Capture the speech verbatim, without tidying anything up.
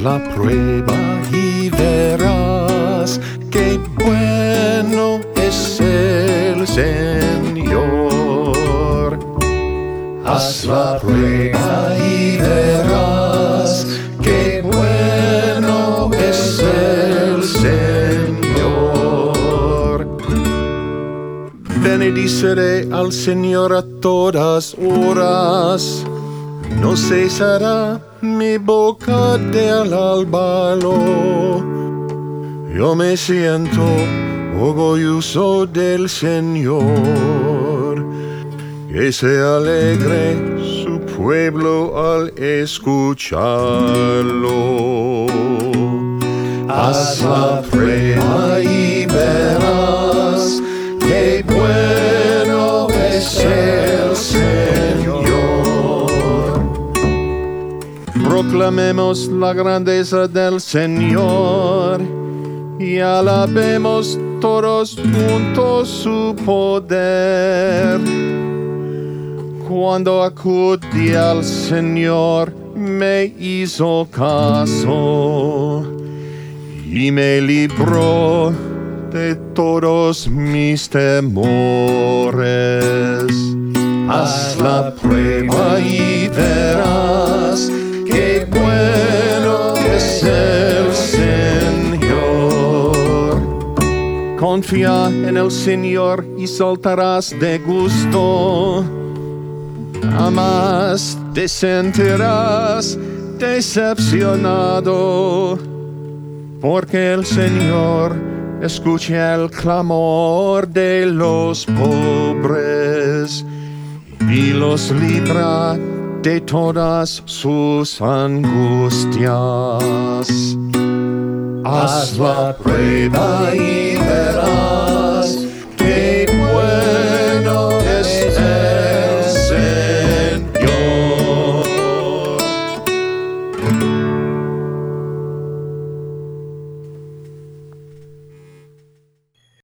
la prueba y verás qué bueno es el Señor. Haz la prueba y verás qué bueno es el Señor. Benediceré al Señor a todas horas, no cesará mi boca de alábalo. Yo me siento orgulloso del Señor, que se alegre su pueblo al escucharlo. Haz la prueba y verás qué bueno es el Señor. Proclamemos la grandeza del Señor y alabemos todos juntos su poder. Cuando acudí al Señor, me hizo caso y me libró de todos mis temores. Haz la prueba y verás qué bueno es el Señor. Confía en el Señor y saltarás de gusto. Jamás te sentirás decepcionado, porque el Señor escucha el clamor de los pobres y los libra de todas sus angustias. Haz la prueba y